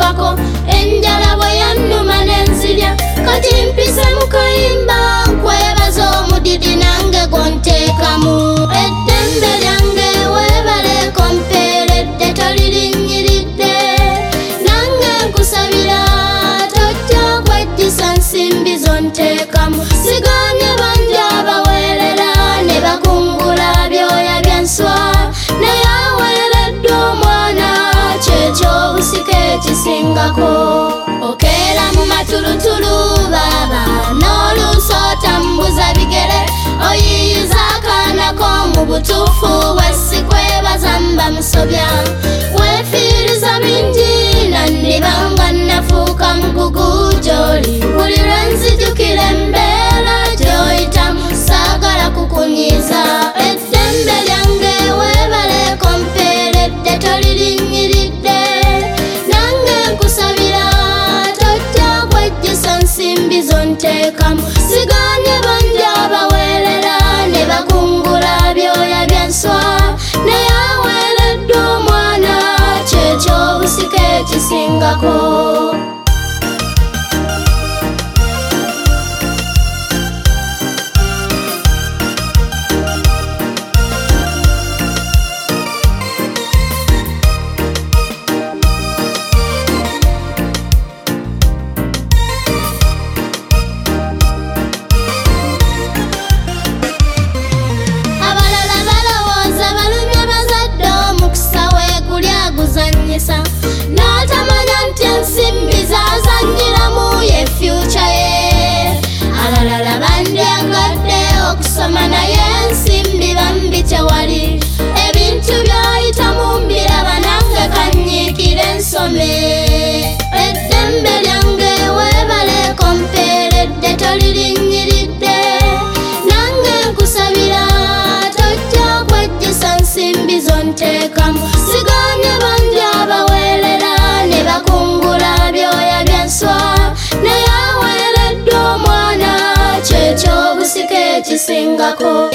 nkwebako enjala bwe yannuma nenzirya kati mpise mu kayimba nkwebaza omudidi nange gonteekamu eddembe lyange weebaleko mpeeredde tolirinyiridde nange nkusabira tojja kwejjisa nsimbi zonteekamu sigaanye banja abaweerera ne bakungula byoya byanswa naye aweereddwa omwana kyekyo obusika ekisingako okeera mu matulutulu baaba n'oluusi otambuza bigere oyiyiza akaana k'omu butuufu wesikwebaza mba musobya weefiiriza bingi nandibanga nafuuka mugugu gy'oli buli lwe nzijukira embeera gy'oyitamu saagala kukunyiiza eddembe lyange weebaleko mpeeredde tolirinyiridde nange nkusabira tojja kwejjisa nsimbi zonteekamu sigaanye banja abaweerera ne bakungula byoya byanswa naye aweereddwa omwana kyekyo obusika ekisingako n'atamanya nti ensimbi zazanyiramu ye fyuca ye abalala bandyangadde okusoma naye ensimbi bambi tewali ebintu byayitamu mbiraba nange kanyiikire ensome eddembe lyange weebaleko mpeeredde tolirinyiridde nange nkusabira tojja kwejjisa nsimbi zonteekamu sigaanye banja abaweerera ne bakungula byoya byanswa naye aweereddwa omwana kyekyo obusika ekisingako